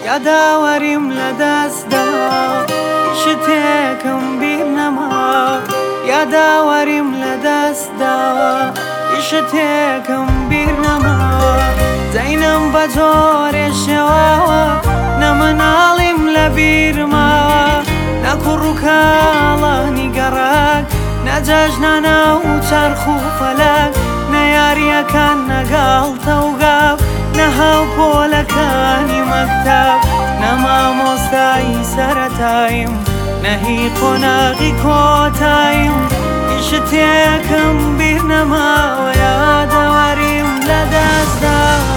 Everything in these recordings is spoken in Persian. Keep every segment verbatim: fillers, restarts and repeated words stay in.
یاداوەریم لە دەستدا شتێکم بیر نەما یاداوەریم لە دەستدا شتێکم بیر نەما دەینم بە جۆرێ شێواوە نەمناڵیم لە بیرماوە نەکوڕ و کاڵانی گەڕاک نەجەژنانە و چەرخ و فەلەک نەیاریەکان نەگەڵ تەوگاو نەهاو پۆلەکانی مەکتەب نەمامۆستایی سەرەتاییم نەهی قۆناغی کۆتاییم شتێکم بیر نەماوە یاداوەریم لە دەستدا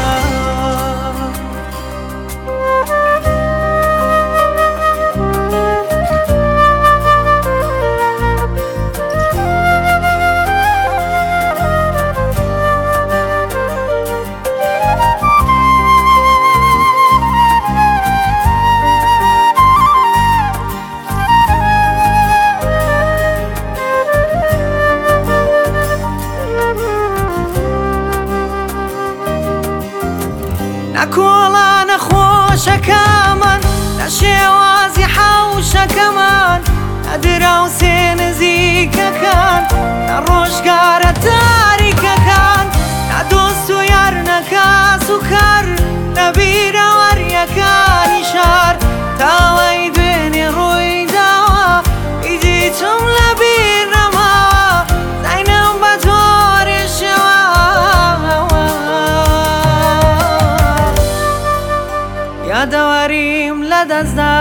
نەکۆڵانە خۆشەکەمان لە شێوازی حەوشەکەمان نەدراوسێ نزیکەکان نە ڕۆژگارە تاریکەکان نەدۆست و یار نەکاس و کار لە بیرەوەریەکانی شار تاوای دوێنێ ڕووی داوە هیچی چۆم لە بیر نەماوە زەینەم بە جۆرێ شێواوە یاداوەریم لە دەستدا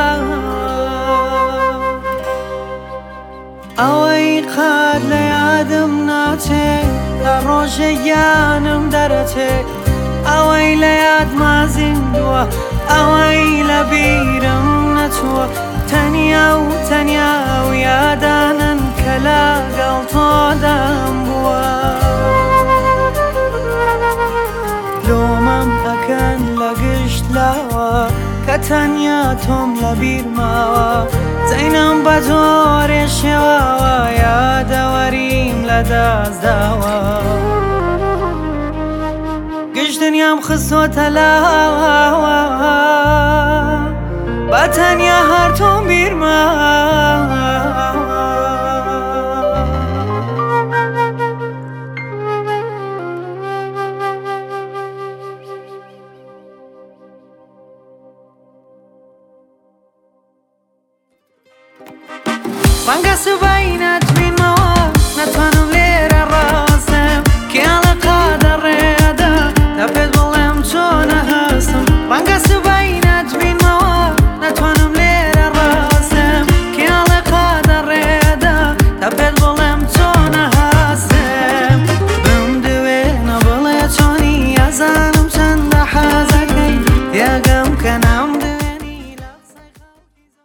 ئەوەی قەت لە یادم ناچێ لە ڕۆژێ گیانم دەرەچێ ئەوەی لە یادما زیندووە ئەوەی لە بیرم نەچووە تەنیا و تەنیا و یادانن کە لەگەڵ تۆدام بووە لۆمەم ئەکەن لە گشت لاوە کە تەنیا تۆم لە بیرماوە زەینەم بە جۆرێ شێواوە یاداوەریم لە دەستداوە گشت دنیام خستۆتە لاوە بە تەنیا هەر تۆم بیرماوە فانگەس بەینە